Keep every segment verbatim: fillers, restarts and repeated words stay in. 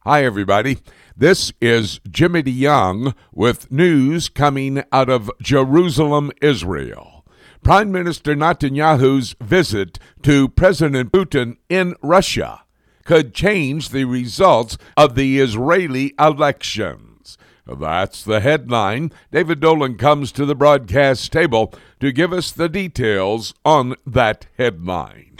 Hi, everybody. This is Jimmy DeYoung with news coming out of Jerusalem, Israel. Prime Minister Netanyahu's visit to President Putin in Russia could change the results of the Israeli elections. That's the headline. David Dolan comes to the broadcast table to give us the details on that headline.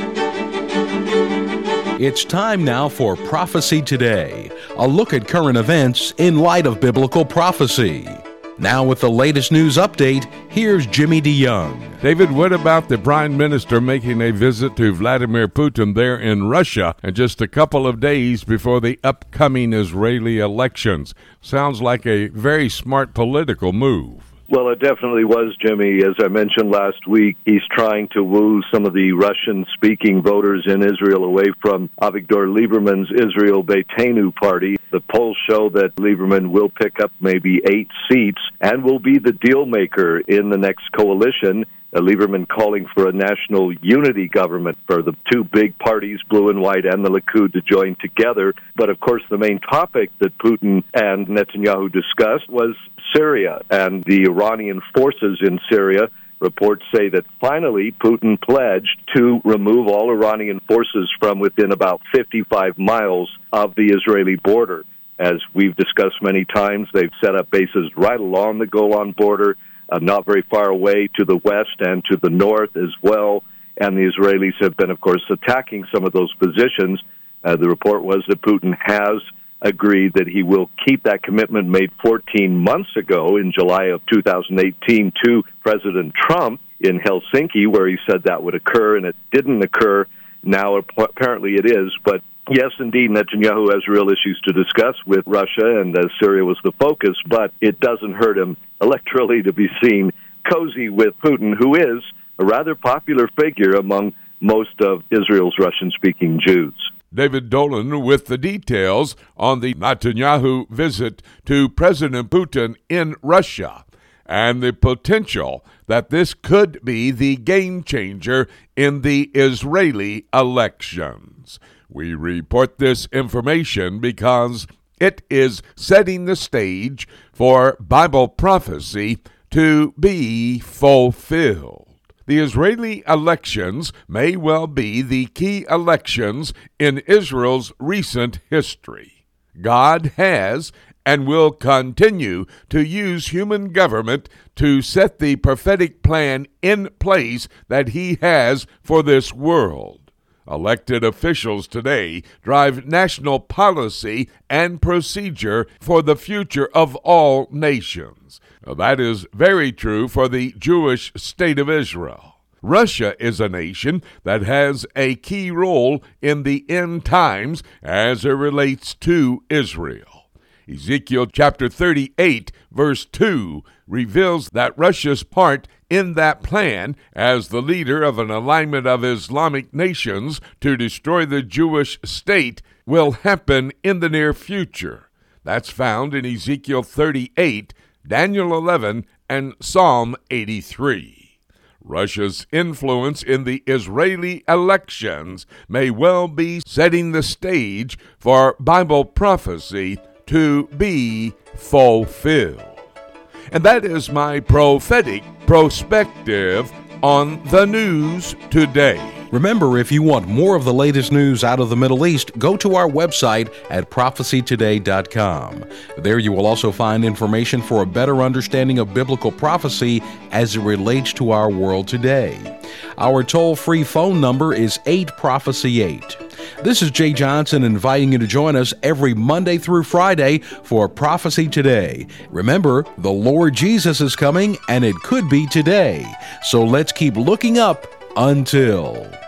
It's time now for Prophecy Today, a look at current events in light of biblical prophecy. Now with the latest news update, here's Jimmy DeYoung. David, what about the Prime Minister making a visit to Vladimir Putin there in Russia and just a couple of days before the upcoming Israeli elections? Sounds like a very smart political move. Well, it definitely was, Jimmy. As I mentioned last week, he's trying to woo some of the Russian-speaking voters in Israel away from Avigdor Lieberman's Israel Beitenu party. The polls show that Lieberman will pick up maybe eight seats and will be the deal maker in the next coalition. Uh, Lieberman calling for a national unity government for the two big parties, Blue and White and the Likud, to join together. But, of course, the main topic that Putin and Netanyahu discussed was Syria and the Iranian forces in Syria. Reports say that finally Putin pledged to remove all Iranian forces from within about fifty-five miles of the Israeli border. As we've discussed many times, they've set up bases right along the Golan border, uh, not very far away to the west and to the north as well. And the Israelis have been, of course, attacking some of those positions. Uh, the report was that Putin has agreed that he will keep that commitment made fourteen months ago in July of two thousand eighteen to President Trump in Helsinki, where he said that would occur, and it didn't occur. Now, apparently it is. But yes, indeed, Netanyahu has real issues to discuss with Russia, and uh, Syria was the focus, but it doesn't hurt him electorally to be seen cozy with Putin, who is a rather popular figure among most of Israel's Russian-speaking Jews. David Dolan with the details on the Netanyahu visit to President Putin in Russia and the potential that this could be the game changer in the Israeli elections. We report this information because it is setting the stage for Bible prophecy to be fulfilled. The Israeli elections may well be the key elections in Israel's recent history. God has and will continue to use human government to set the prophetic plan in place that he has for this world. Elected officials today drive national policy and procedure for the future of all nations. That is very true for the Jewish state of Israel. Russia is a nation that has a key role in the end times as it relates to Israel. Ezekiel chapter thirty-eight, verse two, reveals that Russia's part in that plan as the leader of an alignment of Islamic nations to destroy the Jewish state will happen in the near future. That's found in Ezekiel thirty-eight, Daniel eleven, and Psalm eighty-three. Russia's influence in the Israeli elections may well be setting the stage for Bible prophecy to be fulfilled. And that is my prophetic perspective on the news today. Remember, if you want more of the latest news out of the Middle East, go to our website at prophecy today dot com. There you will also find information for a better understanding of biblical prophecy as it relates to our world today. Our toll-free phone number is eight prophecy eight. This is Jay Johnson inviting you to join us every Monday through Friday for Prophecy Today. Remember, the Lord Jesus is coming, and it could be today. So let's keep looking up until...